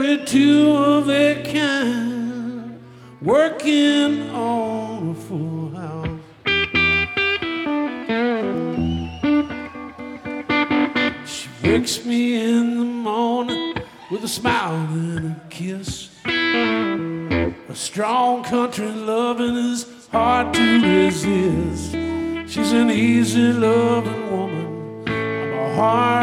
with two of their kind, working on a full house. She wakes me in the morning with a smile and a kiss. A strong country loving is hard to resist. She's an easy loving woman. I'm a hard